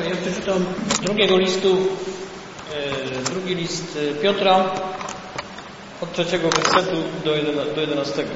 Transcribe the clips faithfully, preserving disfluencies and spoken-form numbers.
Ja przeczytam drugiego listu, drugi list Piotra od trzeciego wersetu do jedenastego.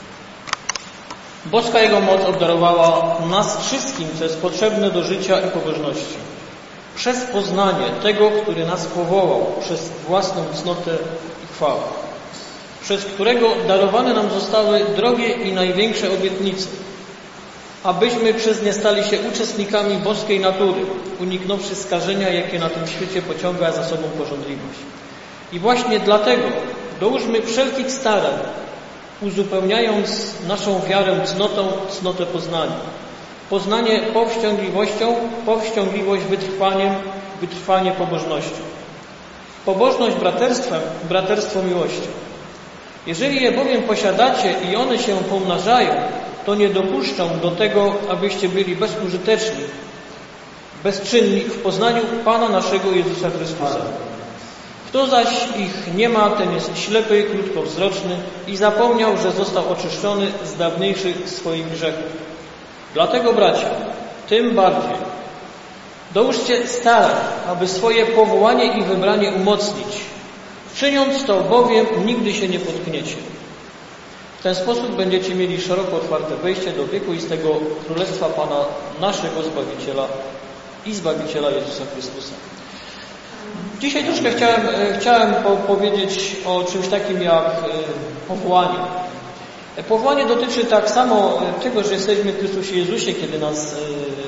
Boska Jego moc obdarowała nas wszystkim, co jest potrzebne do życia i pobożności, przez poznanie tego, który nas powołał, przez własną cnotę i chwałę, przez którego darowane nam zostały drogie i największe obietnice, abyśmy przez nie stali się uczestnikami boskiej natury, uniknąwszy skażenia, jakie na tym świecie pociąga za sobą pożądliwość. I właśnie dlatego dołóżmy wszelkich starań, uzupełniając naszą wiarę cnotą, cnotę poznania. Poznanie powściągliwością, powściągliwość wytrwaniem, wytrwanie pobożnością. Pobożność braterstwem, braterstwo miłością. Jeżeli je bowiem posiadacie i one się pomnażają, to nie dopuszczą do tego, abyście byli bezużyteczni, bezczynni w poznaniu Pana naszego Jezusa Chrystusa. Kto zaś ich nie ma, ten jest ślepy, krótkowzroczny i zapomniał, że został oczyszczony z dawniejszych swoich grzechów. Dlatego, bracia, tym bardziej dołóżcie starań, aby swoje powołanie i wybranie umocnić. Czyniąc to bowiem, nigdy się nie potkniecie. W ten sposób będziecie mieli szeroko otwarte wejście do wiekuistego Królestwa Pana naszego Zbawiciela i Zbawiciela Jezusa Chrystusa. Dzisiaj troszkę chciałem, chciałem powiedzieć o czymś takim jak powołanie. Powołanie dotyczy tak samo tego, że jesteśmy w Chrystusie Jezusie, kiedy nas,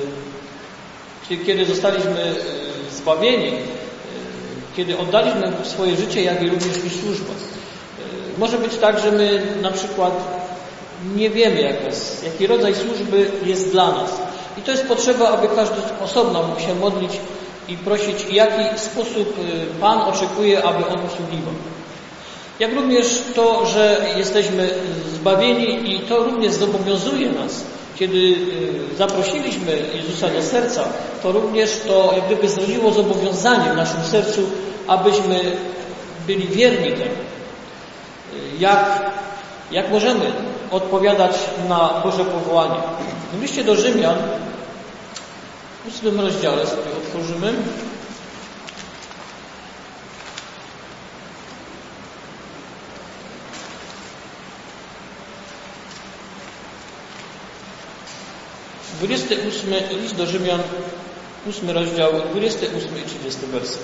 kiedy zostaliśmy zbawieni, kiedy oddaliśmy swoje życie, jak i również i służbę. Może być tak, że my na przykład nie wiemy, jak jest, jaki rodzaj służby jest dla nas. I to jest potrzeba, aby każdy osobno mógł się modlić i prosić, w jaki sposób Pan oczekuje, aby On usługiwał. Jak również to, że jesteśmy zbawieni i to również zobowiązuje nas. Kiedy zaprosiliśmy Jezusa do serca, to również to jak gdyby zrodziło zobowiązanie w naszym sercu, abyśmy byli wierni temu. Jak, jak możemy odpowiadać na Boże powołanie? W liście do Rzymian, w ósmym rozdziale sobie otworzymy. dwudziesty ósmy list do Rzymian, ósmy rozdział, dwudziesty ósmy i trzydziesty werset.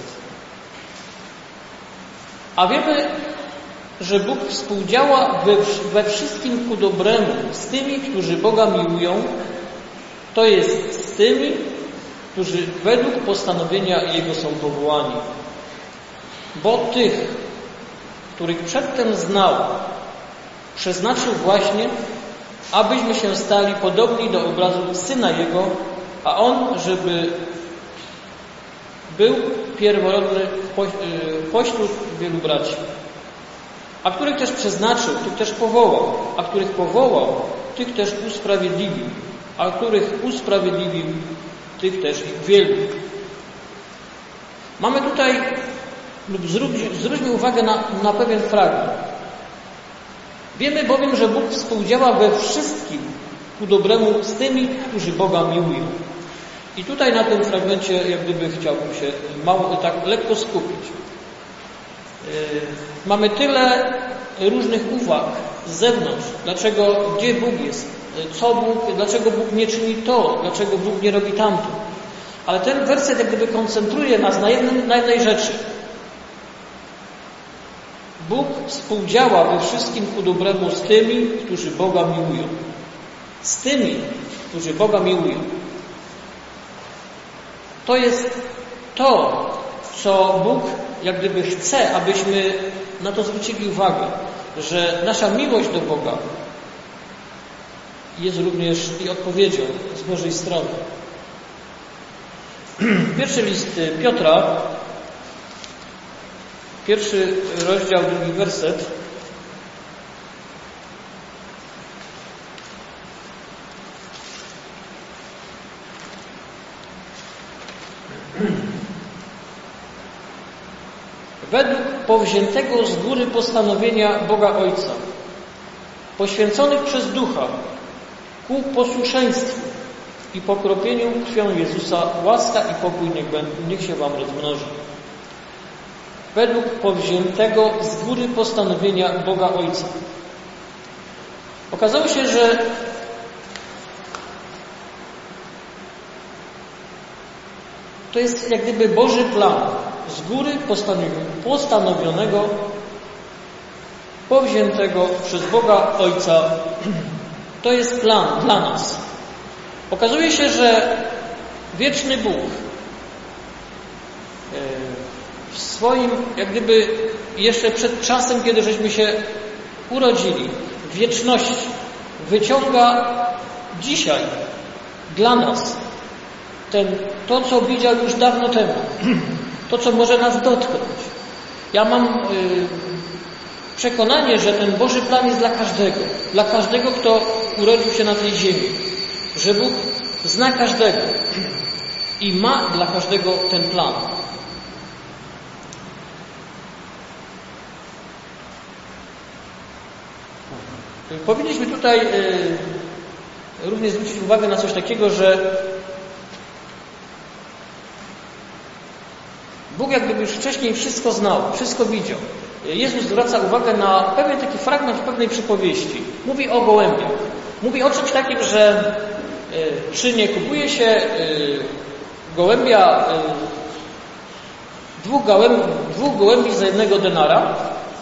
A wiemy, że Bóg współdziała we, we wszystkim ku dobremu z tymi, którzy Boga miłują, to jest z tymi, którzy według postanowienia Jego są powołani. Bo tych, których przedtem znał, przeznaczył właśnie, abyśmy się stali podobni do obrazu Syna Jego, a On, żeby był pierworodny pośród wielu braci. A których też przeznaczył, tych też powołał, a których powołał, tych też usprawiedliwił, a których usprawiedliwił, tych też ich uwielbił. Mamy tutaj, lub zwróćmy uwagę na, na pewien fragment. Wiemy bowiem, że Bóg współdziała we wszystkim ku dobremu z tymi, którzy Boga miłują. I tutaj na tym fragmencie, jak gdyby chciałbym się mało, tak lekko skupić. Yy, mamy tyle różnych uwag z zewnątrz. Dlaczego, gdzie Bóg jest? Co Bóg, dlaczego Bóg nie czyni to? Dlaczego Bóg nie robi tamto? Ale ten werset jak gdyby koncentruje nas na, jednym, na jednej rzeczy. Bóg współdziała we wszystkim ku dobremu z tymi, którzy Boga miłują. Z tymi, którzy Boga miłują. To jest to, co Bóg jak gdyby chce, abyśmy na to zwrócili uwagę, że nasza miłość do Boga jest również i odpowiedzią z Bożej strony. Pierwszy list Piotra, pierwszy rozdział, drugi werset. Według powziętego z góry postanowienia Boga Ojca, poświęconych przez Ducha ku posłuszeństwu i pokropieniu krwią Jezusa łaska i pokój niech, niech się wam rozmnoży. Według powziętego z góry postanowienia Boga Ojca. Okazało się, że to jest jak gdyby Boży plan z góry postanowionego, powziętego przez Boga Ojca. To jest plan dla nas. Okazuje się, że wieczny Bóg w swoim, jak gdyby jeszcze przed czasem, kiedy żeśmy się urodzili, w wieczności, wyciąga dzisiaj dla nas ten, to, co widział już dawno temu, to, co może nas dotknąć. Ja mam y, przekonanie, że ten Boży plan jest dla każdego, dla każdego, kto urodził się na tej ziemi, że Bóg zna każdego i ma dla każdego ten plan. Powinniśmy tutaj y, również zwrócić uwagę na coś takiego, że Bóg jakby już wcześniej wszystko znał, wszystko widział. Jezus zwraca uwagę na pewien taki fragment pewnej przypowieści. Mówi o gołębiach. Mówi o czymś takim, że y, czy nie kupuje się y, gołębia, y, dwóch, gołębi, dwóch gołębi za jednego denara,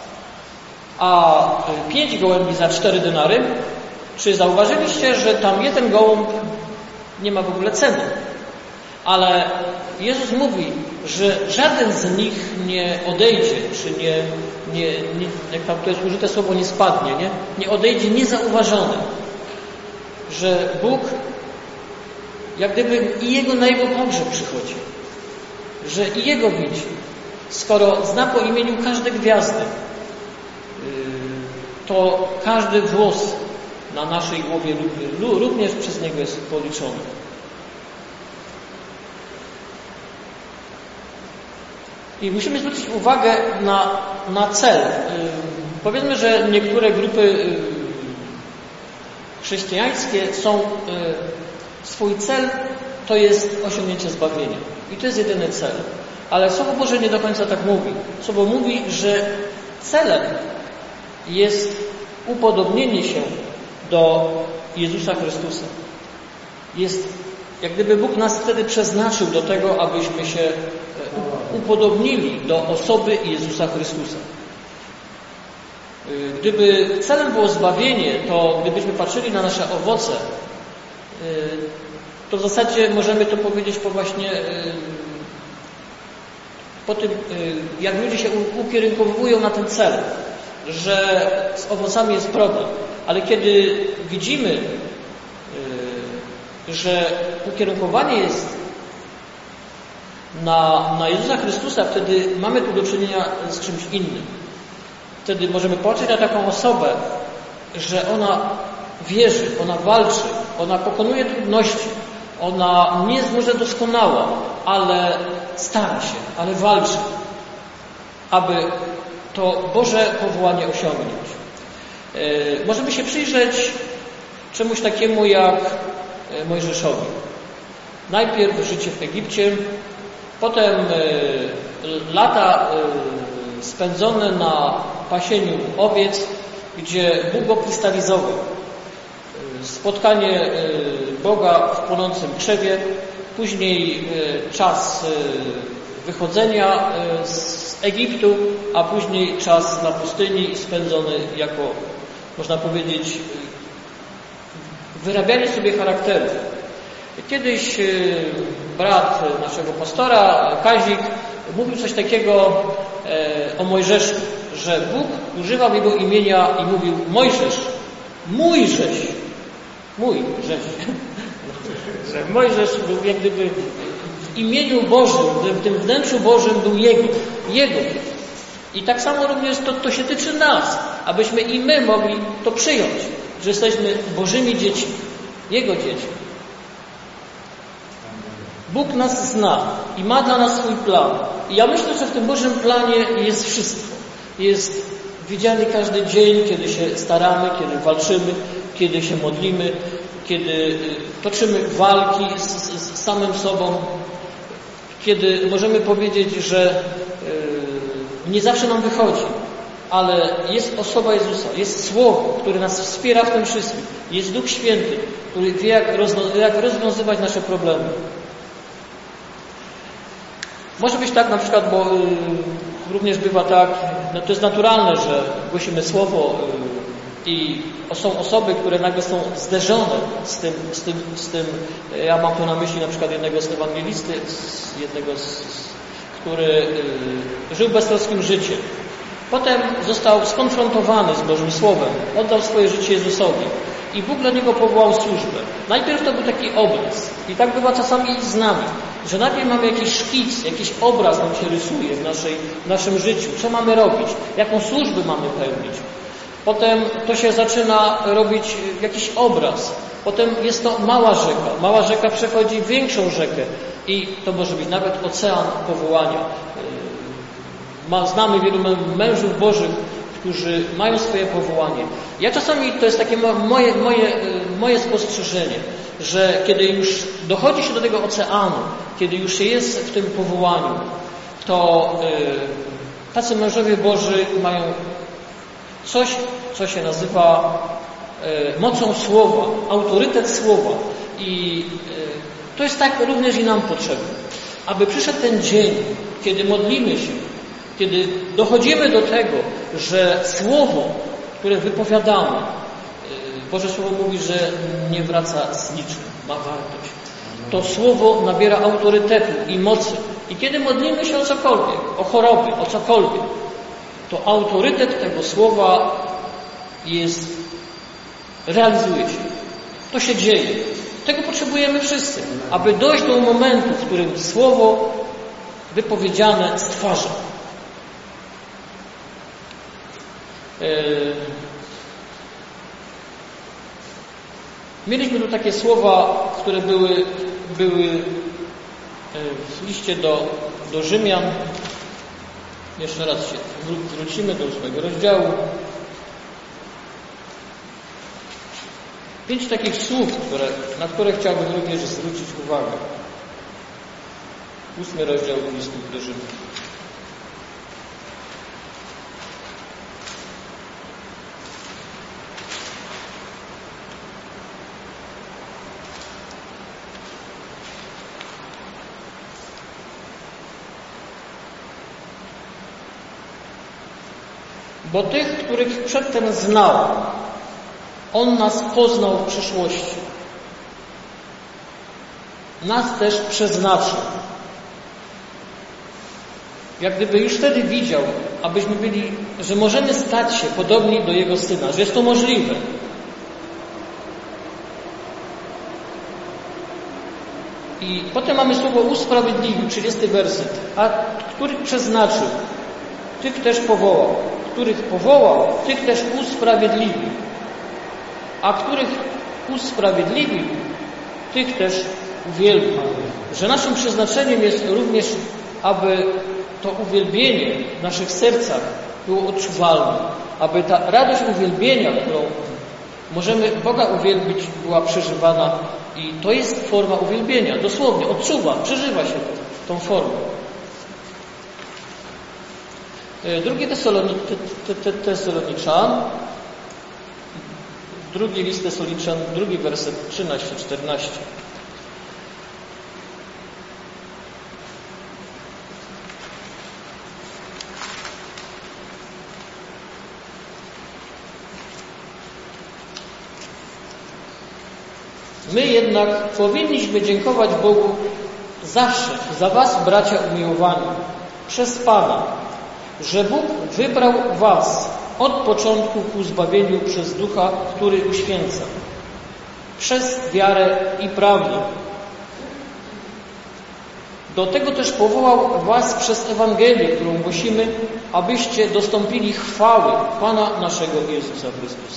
a pięć gołębi za cztery denary. Czy zauważyliście, że tam jeden gołąb nie ma w ogóle ceny? Ale Jezus mówi, że żaden z nich nie odejdzie, czy nie, nie, nie jak tam to jest użyte słowo, nie spadnie, nie? Nie odejdzie niezauważony. Że Bóg jak gdyby i Jego na Jego pogrzeb przychodzi. Że i Jego widzi. Skoro zna po imieniu każde gwiazdy, to każdy włos na naszej głowie również przez Niego jest policzony. I musimy zwrócić uwagę na, na cel. Powiedzmy, że niektóre grupy chrześcijańskie są, swój cel to jest osiągnięcie zbawienia. I to jest jedyny cel. Ale Słowo Boże nie do końca tak mówi. Słowo mówi, że celem jest upodobnienie się do Jezusa Chrystusa. Jest, jak gdyby Bóg nas wtedy przeznaczył do tego, abyśmy się upodobnili do osoby Jezusa Chrystusa. Gdyby celem było zbawienie, to gdybyśmy patrzyli na nasze owoce, to w zasadzie możemy to powiedzieć po właśnie po tym, jak ludzie się ukierunkowują na ten cel, że z owocami jest problem. Ale kiedy widzimy, że ukierunkowanie jest na, na Jezusa Chrystusa, wtedy mamy tu do czynienia z czymś innym. Wtedy możemy patrzeć na taką osobę, że ona wierzy, ona walczy, ona pokonuje trudności, ona nie jest może doskonała, ale stara się, ale walczy, aby to Boże powołanie osiągnąć. Yy, możemy się przyjrzeć czemuś takiemu jak Mojżeszowi. Najpierw życie w Egipcie, potem yy, lata yy, spędzone na pasieniu owiec, gdzie Bóg go krystalizował. Yy, spotkanie yy, Boga w płonącym krzewie, później yy, czas yy, wychodzenia yy, z Egiptu, a później czas na pustyni spędzony jako, można powiedzieć, wyrabianie sobie charakteru. Kiedyś brat naszego pastora, Kazik, mówił coś takiego o Mojżeszu, że Bóg używał jego imienia i mówił: Mojżesz, mój żeś, mój żeś. Że Mojżesz był jak gdyby w imieniu Bożym, w tym wnętrzu Bożym był Jego, Jego. I tak samo również to, to się tyczy nas, abyśmy i my mogli to przyjąć, że jesteśmy Bożymi dziećmi, Jego dziećmi. Bóg nas zna i ma dla nas swój plan. I ja myślę, że w tym Bożym planie jest wszystko. Jest widziany każdy dzień, kiedy się staramy, kiedy walczymy, kiedy się modlimy. kiedy toczymy walki z, z, z samym sobą, kiedy możemy powiedzieć, że nie zawsze nam wychodzi, ale jest osoba Jezusa, jest Słowo, które nas wspiera w tym wszystkim, jest Duch Święty, który wie, jak, rozwiąz- jak rozwiązywać nasze problemy. Może być tak na przykład, bo y, również bywa tak, no to jest naturalne, że głosimy Słowo y, i są osoby, które nagle są zderzone z tym, z tym, z tym, ja mam tu na myśli na przykład jednego z ewangelisty, z jednego z, z który y, żył beztroskim życiem. Potem został skonfrontowany z Bożym Słowem, oddał swoje życie Jezusowi i Bóg dla niego powołał służbę. Najpierw to był taki obraz i tak bywa czasami z nami, że najpierw mamy jakiś szkic, jakiś obraz nam się rysuje w, naszej, w naszym życiu, co mamy robić, jaką służbę mamy pełnić. Potem to się zaczyna robić jakiś obraz. Potem jest to mała rzeka. Mała rzeka przechodzi w większą rzekę i to może być nawet ocean powołania. Znamy wielu mężów Bożych, którzy mają swoje powołanie. Ja czasami, to jest takie moje, moje, moje spostrzeżenie, że kiedy już dochodzi się do tego oceanu, kiedy już się jest w tym powołaniu, to tacy mężowie Boży mają coś, co się nazywa mocą Słowa, autorytet Słowa. I to jest tak również i nam potrzebne. Aby przyszedł ten dzień, kiedy modlimy się, kiedy dochodzimy do tego, że Słowo, które wypowiadamy, Boże Słowo mówi, że nie wraca z niczym, ma wartość. To Słowo nabiera autorytetu i mocy. I kiedy modlimy się o cokolwiek, o choroby, o cokolwiek, to autorytet tego Słowa jest, realizuje się. To się dzieje. Tego potrzebujemy wszyscy, aby dojść do momentu, w którym Słowo wypowiedziane stwarza. Mieliśmy tu takie słowa, które były, były w liście do, do Rzymian. Jeszcze raz się wrócimy do ósmego rozdziału. Pięć takich słów, które, na które chciałbym również zwrócić uwagę. Ósmy rozdział listu do Rzymian. Bo tych, których przedtem znał, On nas poznał w przyszłości. Nas też przeznaczył. Jak gdyby już wtedy widział, abyśmy byli, że możemy stać się podobni do Jego Syna, że jest to możliwe. I potem mamy słowo usprawiedliwił, trzydziesty werset. A których przeznaczył, tych też powołał. Których powołał, tych też usprawiedliwił. A których usprawiedliwił, tych też uwielbił. Że naszym przeznaczeniem jest również, aby to uwielbienie w naszych sercach było odczuwalne. Aby ta radość uwielbienia, którą możemy Boga uwielbić, była przeżywana. I to jest forma uwielbienia. Dosłownie, odczuwa, przeżywa się tą formę. Drugi Tesaloniczan, drugi list Tesaloniczan, drugi werset trzynaście czternaście. My jednak powinniśmy dziękować Bogu zawsze za was, bracia umiłowani, przez Pana, że Bóg wybrał was od początku ku zbawieniu przez Ducha, który uświęca, przez wiarę i prawdę. Do tego też powołał was przez Ewangelię, którą głosimy, abyście dostąpili chwały Pana naszego Jezusa Chrystusa.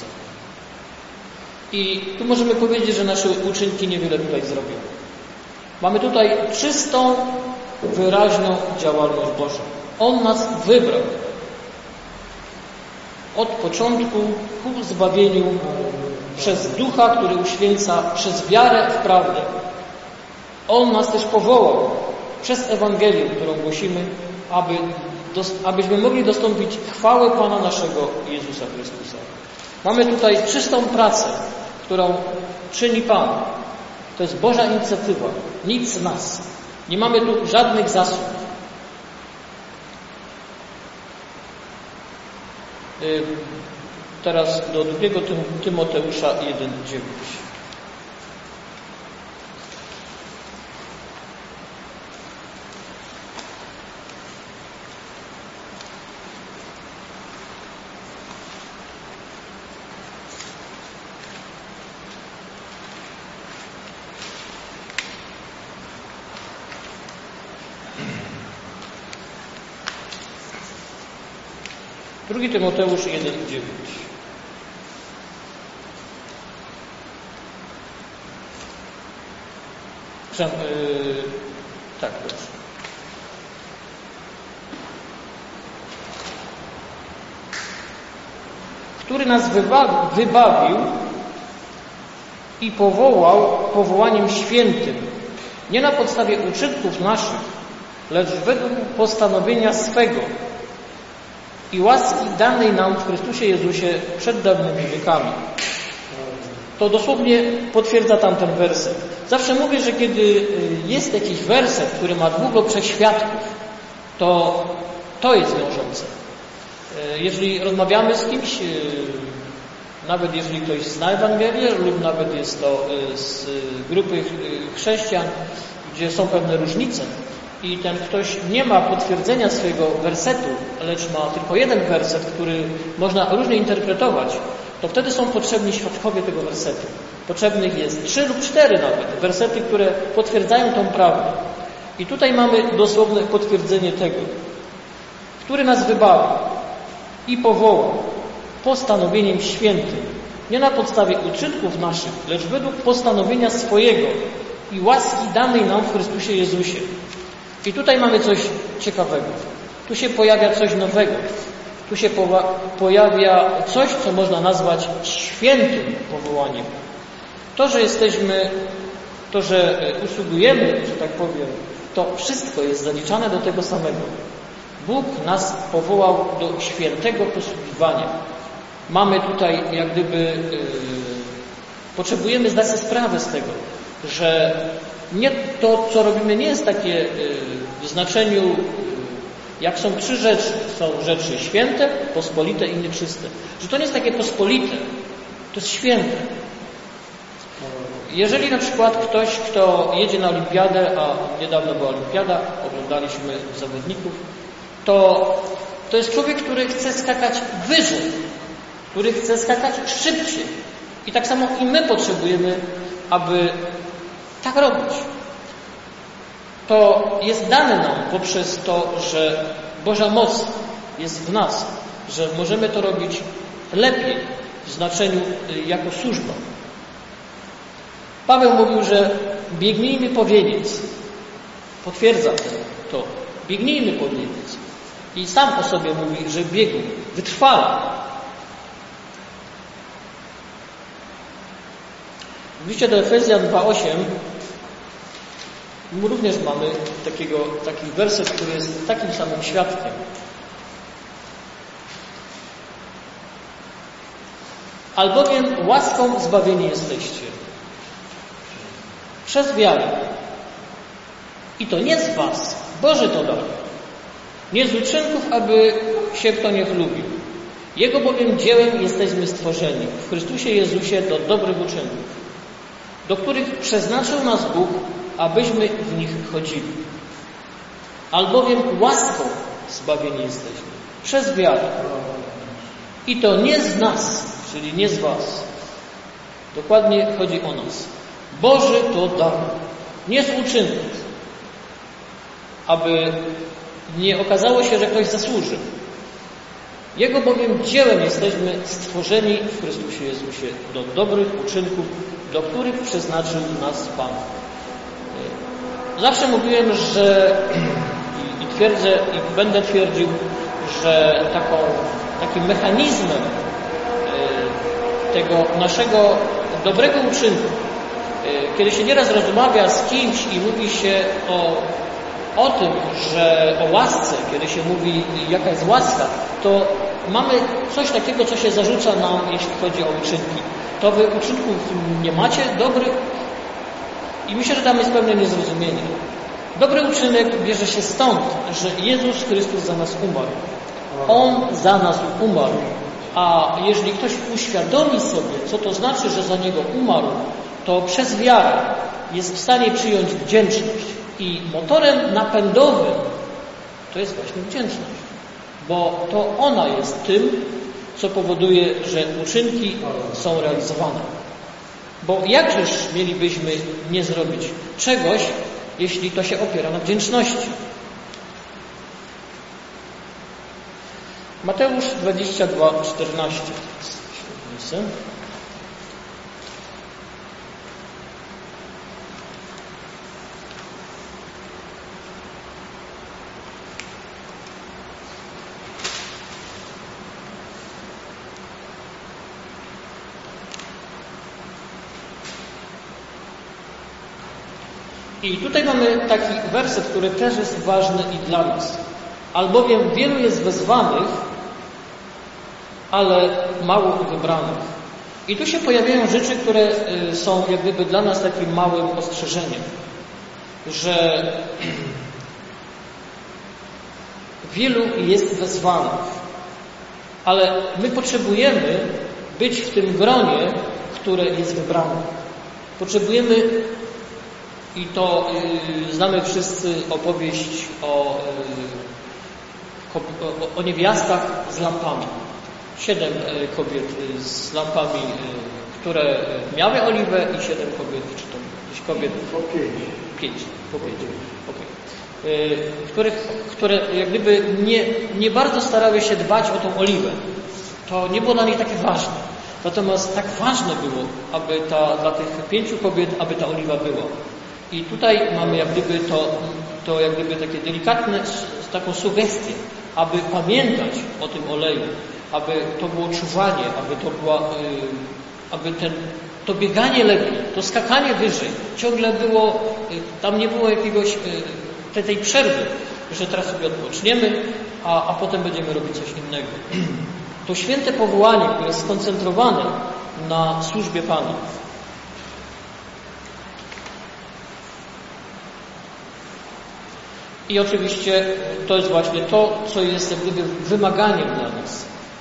I tu możemy powiedzieć, że nasze uczynki niewiele tutaj zrobią. Mamy tutaj czystą, wyraźną działalność Bożą. On nas wybrał od początku ku zbawieniu przez Ducha, który uświęca, przez wiarę w prawdę. On nas też powołał przez Ewangelię, którą głosimy, aby, abyśmy mogli dostąpić chwały Pana naszego Jezusa Chrystusa. Mamy tutaj czystą pracę, którą czyni Pan. To jest Boża inicjatywa, nic z nas. Nie mamy tu żadnych zasług. Teraz do drugiego Tymoteusza jeden dziewięć. Drugi Tymoteusz jeden dziewięć. Yy, tak, proszę. Który nas wybawił, wybawił i powołał powołaniem świętym, nie na podstawie uczynków naszych, lecz według postanowienia swego i łaski danej nam w Chrystusie Jezusie przed dawnymi wiekami. To dosłownie potwierdza tamten werset. Zawsze mówię, że kiedy jest jakiś werset, który ma dwóch lub trzech świadków, to to jest wiążące. Jeżeli rozmawiamy z kimś, nawet jeżeli ktoś zna Ewangelię, lub nawet jest to z grupy chrześcijan, gdzie są pewne różnice, i ten ktoś nie ma potwierdzenia swojego wersetu, lecz ma tylko jeden werset, który można różnie interpretować, to wtedy są potrzebni świadkowie tego wersetu. Potrzebnych jest trzy lub cztery nawet wersety, które potwierdzają tą prawdę. I tutaj mamy dosłowne potwierdzenie tego, który nas wybawił i powołał postanowieniem świętym, nie na podstawie uczynków naszych, lecz według postanowienia swojego i łaski danej nam w Chrystusie Jezusie. I tutaj mamy coś ciekawego. Tu się pojawia coś nowego. Tu się pojawia coś, co można nazwać świętym powołaniem. To, że jesteśmy, to, że usługujemy, że tak powiem, to wszystko jest zaliczane do tego samego. Bóg nas powołał do świętego posługiwania. Mamy tutaj, jak gdyby, yy, potrzebujemy zdać sobie sprawę z tego, że nie to, co robimy, nie jest takie yy, w znaczeniu, yy, jak są trzy rzeczy. Są rzeczy święte, pospolite i nieczyste. Że to nie jest takie pospolite, to jest święte. Jeżeli na przykład ktoś, kto jedzie na olimpiadę, a niedawno była olimpiada, oglądaliśmy zawodników, to, to jest człowiek, który chce skakać wyżej, który chce skakać szybciej. I tak samo i my potrzebujemy, aby tak robić. To jest dane nam poprzez to, że Boża moc jest w nas, że możemy to robić lepiej w znaczeniu jako służba. Paweł mówił, że biegnijmy po wieniec. Potwierdza to. Biegnijmy po wieniec. I sam o sobie mówi, że biegł, wytrwale. W liście do Efezjan dwa osiem również mamy takiego, taki werset, który jest takim samym świadkiem. Albowiem łaską zbawieni jesteście. Przez wiarę. I to nie z was. Boży to dar. Nie z uczynków, aby się kto nie chlubił. Jego bowiem dziełem jesteśmy stworzeni w Chrystusie Jezusie do dobrych uczynków, do których przeznaczył nas Bóg, abyśmy w nich chodzili. Albowiem łaską zbawieni jesteśmy. Przez wiarę. I to nie z nas, czyli nie z was. Dokładnie chodzi o nas. Boży to dar. Nie z uczynków. Aby nie okazało się, że ktoś zasłuży. Jego bowiem dziełem jesteśmy stworzeni w Chrystusie Jezusie do dobrych uczynków, do których przeznaczył nas Pan. Zawsze mówiłem, że i, i twierdzę, i będę twierdził, że taką, takim mechanizmem tego naszego dobrego uczynku, kiedy się nieraz rozmawia z kimś i mówi się o, o tym, że o łasce, kiedy się mówi, jaka jest łaska, to mamy coś takiego, co się zarzuca nam, jeśli chodzi o uczynki. To wy uczynków nie macie dobrych i myślę, że tam jest pewne niezrozumienie. Dobry uczynek bierze się stąd, że Jezus Chrystus za nas umarł. On za nas umarł. A jeżeli ktoś uświadomi sobie, co to znaczy, że za Niego umarł, to przez wiarę jest w stanie przyjąć wdzięczność. I motorem napędowym to jest właśnie wdzięczność. Bo to ona jest tym, co powoduje, że uczynki są realizowane. Bo jakżeż mielibyśmy nie zrobić czegoś, jeśli to się opiera na wdzięczności? Mateusz dwadzieścia dwa, czternaście. I tutaj mamy taki werset, który też jest ważny i dla nas. Albowiem wielu jest wezwanych, ale mało wybranych. I tu się pojawiają rzeczy, które są jak gdyby dla nas takim małym ostrzeżeniem, że wielu jest wezwanych, ale my potrzebujemy być w tym gronie, które jest wybrane. Potrzebujemy, i to y, znamy wszyscy opowieść o, y, o, o niewiastach z lampami. Siedem y, kobiet y, z lampami, y, które miały oliwę i siedem kobiet, czy to gdzieś kobiet? Po pięć. Pięć. Po pięć. Okay. Y, których, które jak gdyby nie, nie bardzo starały się dbać o tą oliwę. To nie było dla nich takie ważne. Natomiast tak ważne było, aby ta, dla tych pięciu kobiet, aby ta oliwa była. I tutaj mamy jak gdyby to, to jak gdyby takie delikatne, taką sugestię, aby pamiętać o tym oleju, aby to było czuwanie, aby to była, aby ten, to bieganie lepiej, to skakanie wyżej, ciągle było, tam nie było jakiegoś tej, tej przerwy, że teraz sobie odpoczniemy, a, a potem będziemy robić coś innego. To święte powołanie, które jest skoncentrowane na służbie Panu. I oczywiście to jest właśnie to, co jest jak gdyby wymaganiem dla nas.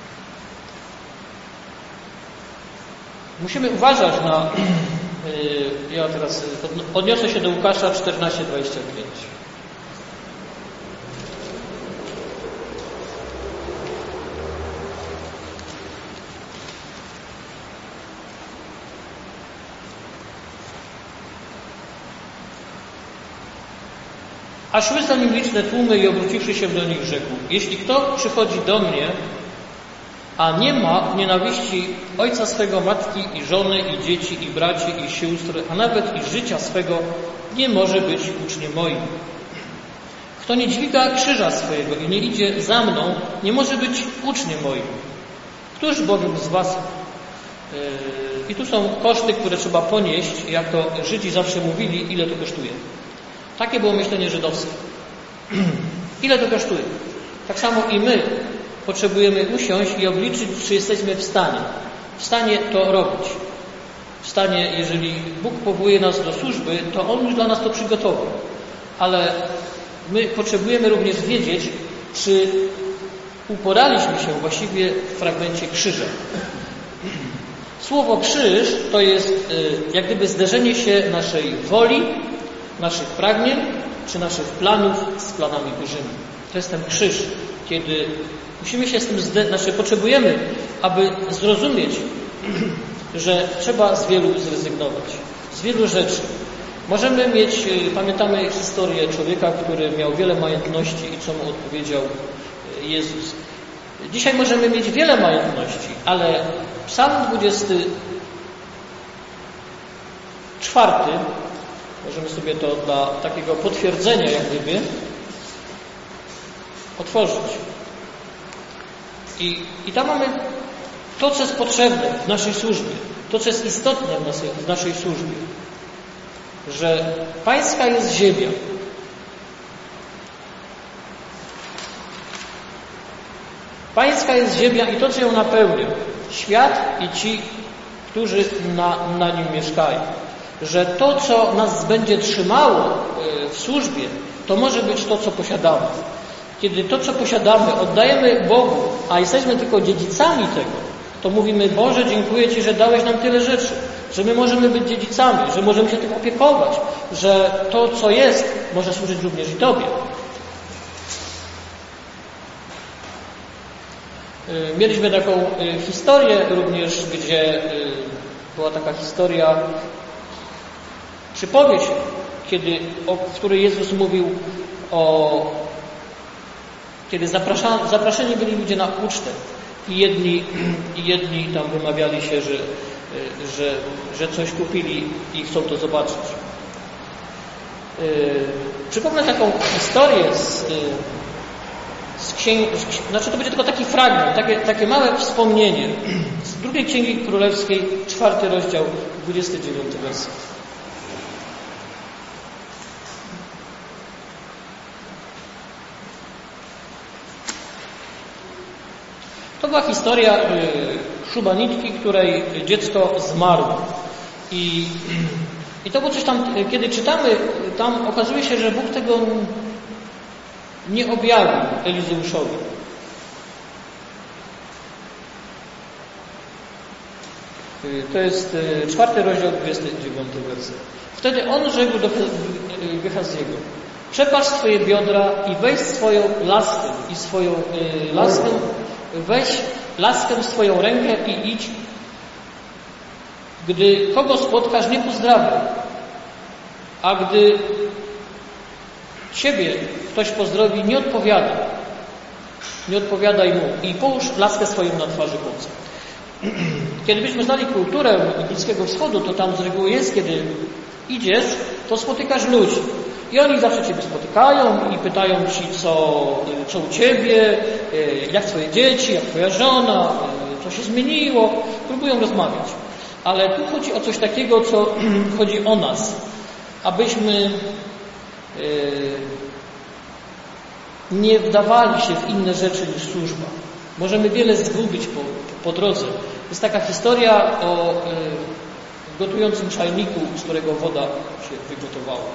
Musimy uważać na... Yy, ja teraz odniosę się do Łukasza czternaście, dwadzieścia pięć. A szły za nim liczne tłumy i obróciwszy się do nich rzekł: jeśli kto przychodzi do mnie, a nie ma nienawiści ojca swego, matki i żony i dzieci i braci i sióstr, a nawet i życia swego, nie może być uczniem moim. Kto nie dźwiga krzyża swojego i nie idzie za mną, nie może być uczniem moim. Któż bowiem z was... Yy, I tu są koszty, które trzeba ponieść, jak to Żydzi zawsze mówili, ile to kosztuje. Takie było myślenie żydowskie. Ile to kosztuje? Tak samo i my potrzebujemy usiąść i obliczyć, czy jesteśmy w stanie. W stanie to robić. W stanie, jeżeli Bóg powołuje nas do służby, to On już dla nas to przygotował. Ale my potrzebujemy również wiedzieć, czy uporaliśmy się właściwie w fragmencie krzyża. Słowo krzyż to jest jak gdyby zderzenie się naszej woli, naszych pragnień, czy naszych planów z planami Bożymi. To jest ten krzyż, kiedy musimy się z tym, zde- znaczy potrzebujemy, aby zrozumieć, że trzeba z wielu zrezygnować, z wielu rzeczy. Możemy mieć, pamiętamy historię człowieka, który miał wiele majątności i co mu odpowiedział Jezus. Dzisiaj możemy mieć wiele majątności, ale Psalm dwudziesty czwarty, możemy sobie to dla takiego potwierdzenia jak gdyby otworzyć. I, i tam mamy to, co jest potrzebne w naszej służbie, to, co jest istotne w naszej, w naszej służbie, że Pańska jest ziemia. Pańska jest ziemia i to, co ją napełnia, świat i ci, którzy na, na nim mieszkają. Że to, co nas będzie trzymało w służbie, to może być to, co posiadamy. Kiedy to, co posiadamy, oddajemy Bogu, a jesteśmy tylko dziedzicami tego, to mówimy: Boże, dziękuję Ci, że dałeś nam tyle rzeczy, że my możemy być dziedzicami, że możemy się tym opiekować, że to, co jest, może służyć również i Tobie. Mieliśmy taką historię również, gdzie była taka historia, przypowieść, kiedy, o, w której Jezus mówił o, kiedy zaprasza, zapraszeni byli ludzie na ucztę i jedni, i jedni tam wymawiali się, że, że, że coś kupili i chcą to zobaczyć. Yy, przypomnę taką historię z, z księgi, znaczy to będzie tylko taki fragment, takie, takie małe wspomnienie z drugiej Księgi Królewskiej, czwarty rozdział, dwudziesty dziewiąty werset. To była historia szubanitki, której dziecko zmarło. I, I to było coś tam, kiedy czytamy, tam okazuje się, że Bóg tego nie objawił Elizeuszowi. To jest czwarty rozdział, dwudziesty dziewiąty werset. Wtedy on rzekł do Gehaziego: przepasz swoje biodra i weź swoją laskę i swoją y, laskę, weź laskę w swoją rękę i idź. Gdy kogo spotkasz, nie pozdrawiaj. A gdy ciebie ktoś pozdrowi, nie odpowiadaj. Nie odpowiadaj mu i połóż laskę swoją na twarzy chłopca. Kiedy byśmy znali kulturę Bliskiego Wschodu, to tam z reguły jest, kiedy idziesz, to spotykasz ludzi. I oni zawsze Ciebie spotykają i pytają Ci, co, co u Ciebie, jak Twoje dzieci, jak Twoja żona, co się zmieniło. Próbują rozmawiać. Ale tu chodzi o coś takiego, co chodzi o nas. Abyśmy nie wdawali się w inne rzeczy niż służba. Możemy wiele zgubić po, po drodze. Jest taka historia o y, gotującym czajniku, z którego woda się wygotowała.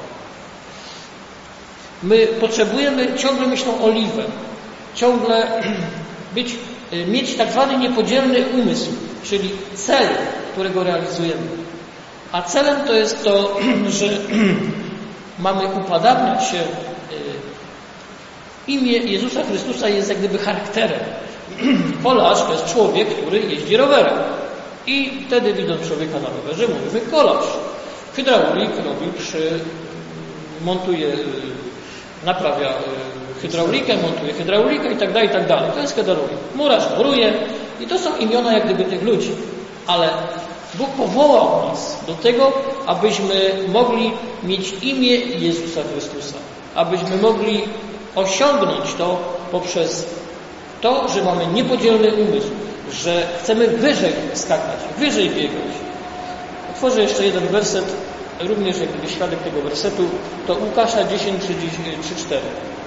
My potrzebujemy ciągle mieć tą oliwę, ciągle być, y, mieć tak zwany niepodzielny umysł, czyli cel, którego realizujemy. A celem to jest to, że mamy upodabniać się. Y, imię Jezusa Chrystusa jest jak gdyby charakterem. Kolarz to jest człowiek, który jeździ rowerem. I wtedy, widząc człowieka na rowerze, mówimy kolarz. Hydraulik robi przy... montuje, naprawia hydraulikę, montuje hydraulikę i tak dalej, i tak dalej. To jest hydraulik. Murarz muruje i to są imiona jak gdyby tych ludzi. Ale Bóg powołał nas do tego, abyśmy mogli mieć imię Jezusa Chrystusa. Abyśmy mogli osiągnąć to poprzez to, że mamy niepodzielny umysł, że chcemy wyżej skakać, wyżej biegać. Otworzę jeszcze jeden werset, również jak gdyby świadek tego wersetu, to Łukasza dziesięć, trzy, cztery.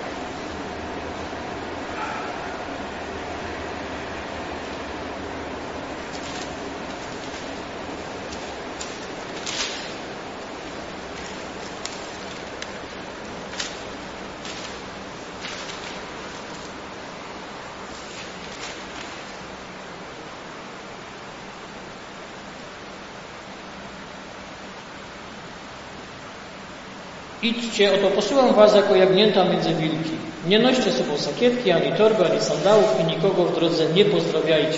Idźcie, oto posyłam was jako jagnięta między wilki. Nie noście sobą sakietki, ani torby, ani sandałów i nikogo w drodze nie pozdrawiajcie.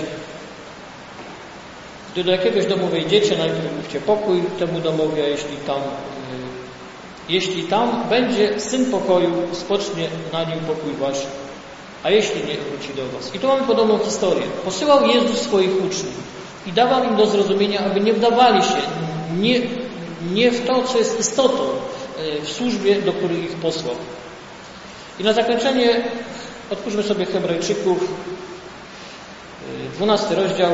Gdy do jakiegoś domu wejdziecie, najpierw mówcie pokój temu domowi, a jeśli tam, yy, jeśli tam będzie Syn pokoju, spocznie na nim pokój wasz, a jeśli nie, wróci do was. I tu mamy podobną historię. Posyłał Jezus swoich uczniów i dawał im do zrozumienia, aby nie wdawali się nie, nie w to, co jest istotą w służbie, do której ich posłał. I na zakończenie otwórzmy sobie Hebrajczyków, dwunasty rozdział.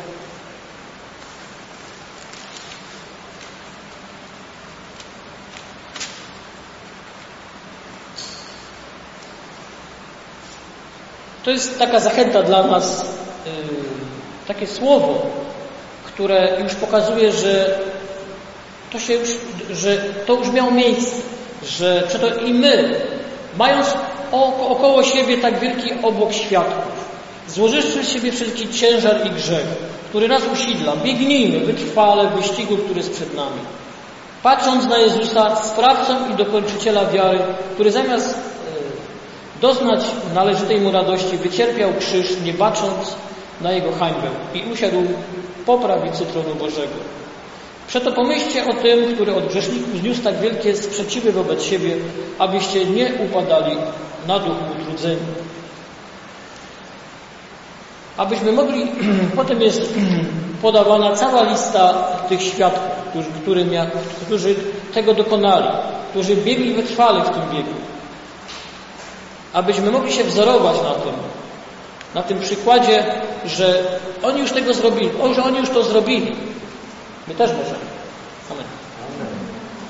To jest taka zachęta dla nas, yy, takie słowo, które już pokazuje, że to się już, że to już miało miejsce, że przeto i my, mając około siebie tak wielki obłok świadków, złożywszy z siebie wszelki ciężar i grzech, który nas usidla, biegnijmy wytrwale w wyścigu, który jest przed nami. Patrząc na Jezusa, sprawcą i dokończyciela wiary, który zamiast doznać należytej mu radości, wycierpiał krzyż, nie bacząc na jego hańbę i usiadł po prawicy tronu Bożego. Przeto pomyślcie o tym, który od grzeszników zniósł tak wielkie sprzeciwy wobec siebie, abyście nie upadali na duchu utrudzeni. Abyśmy mogli, potem jest podawana cała lista tych świadków, którzy, którzy, którzy tego dokonali, którzy biegli wytrwale w tym biegu. Abyśmy mogli się wzorować na tym, na tym przykładzie, że oni już tego zrobili, o, że oni już to zrobili. My też możemy. Amen. Amen.